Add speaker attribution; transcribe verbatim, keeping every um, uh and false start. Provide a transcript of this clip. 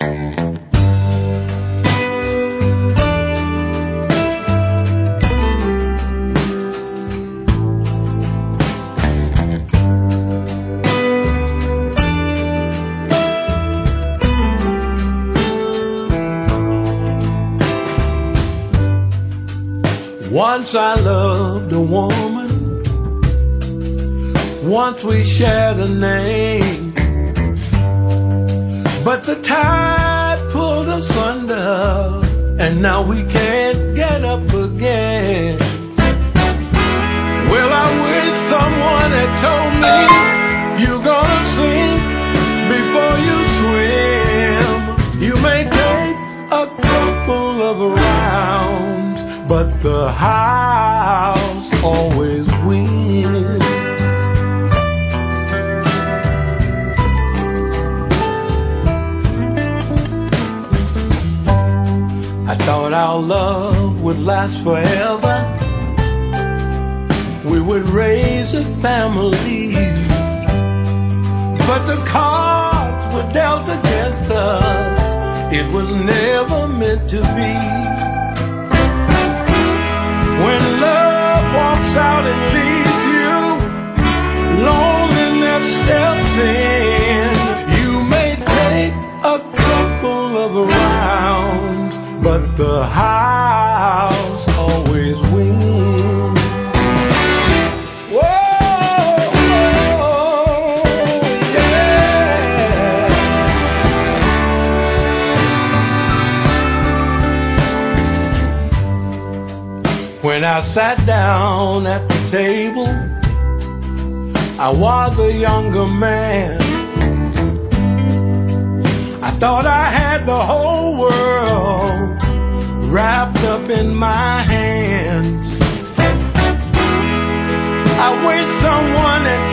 Speaker 1: Once I loved a woman, once we shared a name, but the tide pulled us under, and now we can't get up again. Well, I wish someone had told me you're gonna sink before you swim. You may take a couple of rounds, but the house always wins. I thought our love would last forever. We would raise a family, but the cards were dealt against us. It was never meant to be. When love walks out and leaves you, loneliness steps in. You may take a couple of rounds, but the house always wins. Whoa, yeah. When I sat down at the table, I was a younger man. I thought I had the whole world wrapped up in my hands. I wish someone had